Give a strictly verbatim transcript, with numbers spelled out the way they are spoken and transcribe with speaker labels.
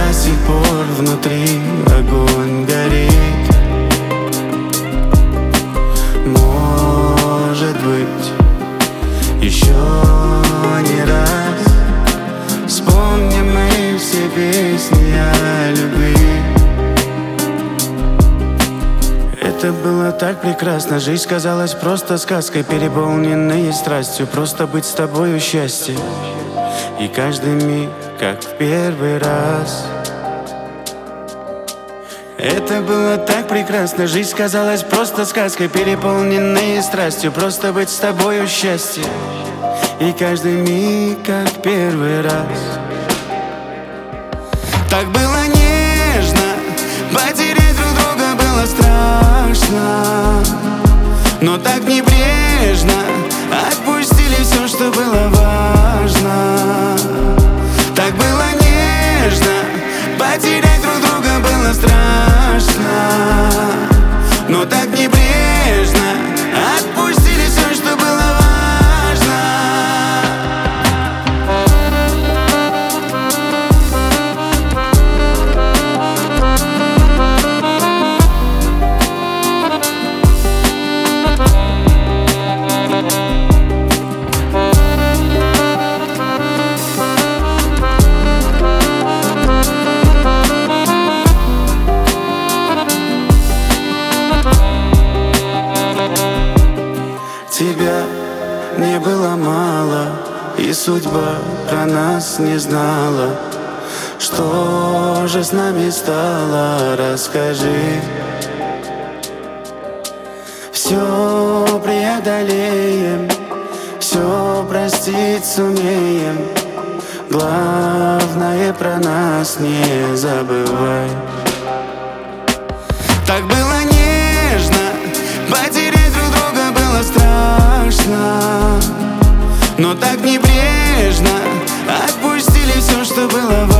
Speaker 1: до сих пор внутри огонь горит. Может быть, еще не раз вспомним мы все песни о любви. Это было так прекрасно, жизнь казалась просто сказкой, переполненной страстью, просто быть с тобою счастье. И каждый миг, как в первый раз. Это было так прекрасно, жизнь казалась просто сказкой, переполненной страстью, просто быть с тобою счастье. И каждый миг, как в первый раз. Так было нежно, потерять друг друга было страшно, но так небрежно отпустили все, что было важно. Так было нежно, потерять друг друга было страшно, но так небрежно отпустили все, что было важно. Тебя не было мало, и судьба про нас не знала. Что же с нами стало, расскажи. Все преодолеем, все простить сумеем. Главное, про нас не забывай. Так было нежно, потерять друг друга было страшно, но так небрежно отпустили все, что было важно.